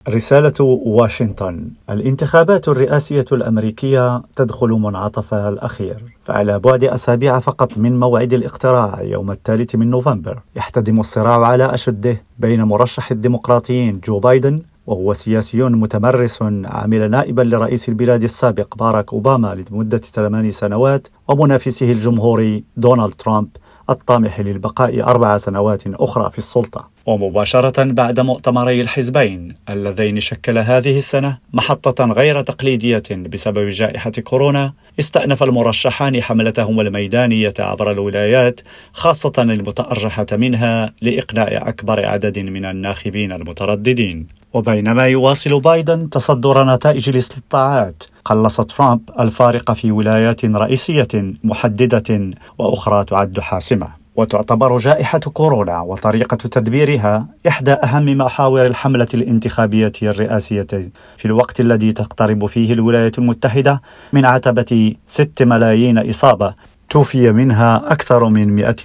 رسالة واشنطن: الانتخابات الرئاسية الأمريكية تدخل منعطفها الأخير، فعلى بعد أسابيع فقط من موعد الاقتراع يوم 3 من نوفمبر يحتدم الصراع على أشده بين مرشح الديمقراطيين جو بايدن، وهو سياسي متمرس عامل نائبا لرئيس البلاد السابق باراك أوباما لمدة 8 سنوات، ومنافسه الجمهوري دونالد ترامب الطامح للبقاء 4 سنوات أخرى في السلطة. ومباشرة بعد مؤتمري الحزبين اللذين شكل هذه السنة محطة غير تقليدية بسبب جائحة كورونا، استأنف المرشحان حملتهم الميدانية عبر الولايات، خاصة المتأرجحة منها، لإقناع أكبر عدد من الناخبين المترددين. وبينما يواصل بايدن تصدر نتائج الاستطلاعات، قلص ترامب الفارق في ولايات رئيسية محددة وأخرى تعد حاسمة. وتعتبر جائحة كورونا وطريقة تدبيرها إحدى أهم محاور الحملة الانتخابية الرئاسية، في الوقت الذي تقترب فيه الولايات المتحدة من عتبة 6 ملايين إصابة توفي منها أكثر من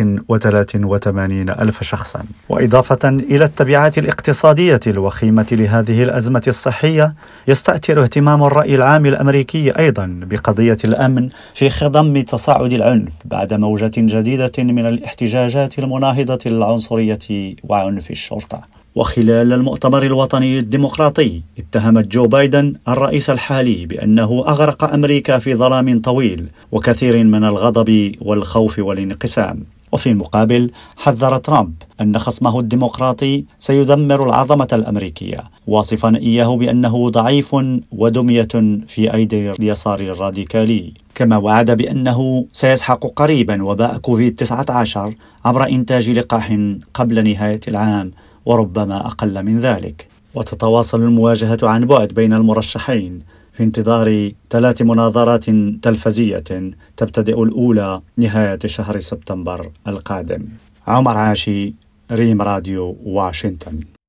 183 ألف شخصا. وإضافة إلى التبعات الاقتصادية الوخيمة لهذه الأزمة الصحية، يستأثر اهتمام الرأي العام الأمريكي أيضا بقضية الأمن في خضم تصاعد العنف بعد موجة جديدة من الاحتجاجات المناهضة للعنصرية وعنف الشرطة. وخلال المؤتمر الوطني الديمقراطي، اتهمت جو بايدن الرئيس الحالي بأنه أغرق أمريكا في ظلام طويل وكثير من الغضب والخوف والانقسام. وفي المقابل حذر ترامب أن خصمه الديمقراطي سيدمر العظمة الأمريكية، واصفا إياه بأنه ضعيف ودمية في أيدي اليسار الراديكالي، كما وعد بأنه سيسحق قريبا وباء كوفيد-19 عبر إنتاج لقاح قبل نهاية العام وربما أقل من ذلك. وتتواصل المواجهة عن بعد بين المرشحين في انتظار 3 مناظرات تلفزية تبتدئ الأولى نهاية شهر سبتمبر القادم. عمر عاشي، ريم راديو، واشنطن.